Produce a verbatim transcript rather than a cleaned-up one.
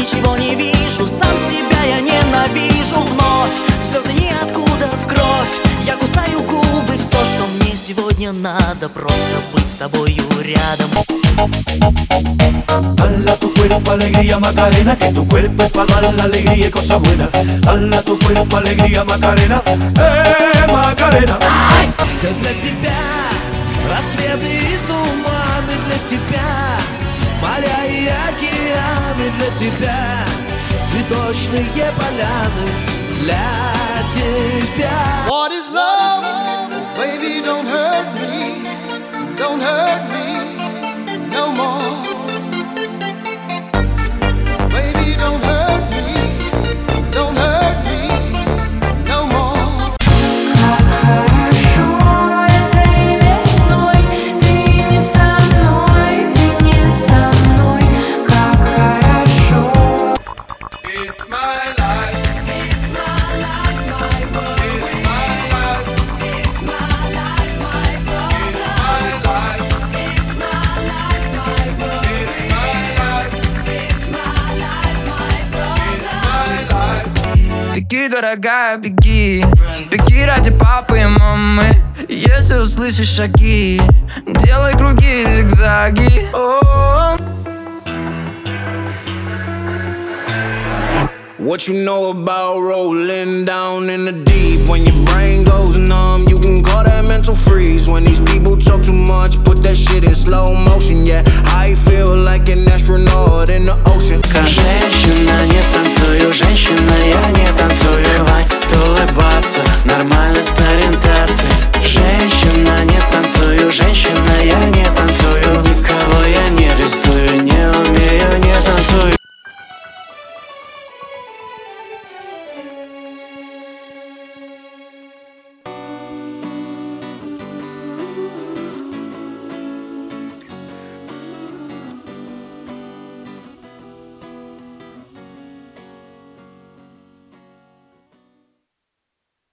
ничего не вижу, сам себя я ненавижу вновь. Слезы ниоткуда в кровь, я кусаю губы. Все, что мне сегодня надо, просто быть с тобою рядом. Dala tu cuerpo alegría Macarena, que tu cuerpo es para dar la alegría y cosas buenas. Dala tu cuerpo alegría Macarena, eh Macarena. Все для тебя, рассветы и туманы для тебя, моря и океаны для тебя, цветочные поляны для тебя. What is love? Baby, don't hurt me, don't hurt me no more. Baby, don't hurt me, don't hurt me no more. Хорошо этой весной, ты не со мной, ты не со мной, как хорошо. It's my life, it's my life, my world. It's my life, it's my life, my world. It's my life, it's my life, my world. It's my life, it's my life, my world. It's my life. Беги, дорогая, беги, беги ради папы и мамы. Если услышишь шаги, делай круги и зигзаги. О-о-о. What you know about rolling down in the deep? When your brain goes numb, you can call that mental freeze. When these people talk too much, put that shit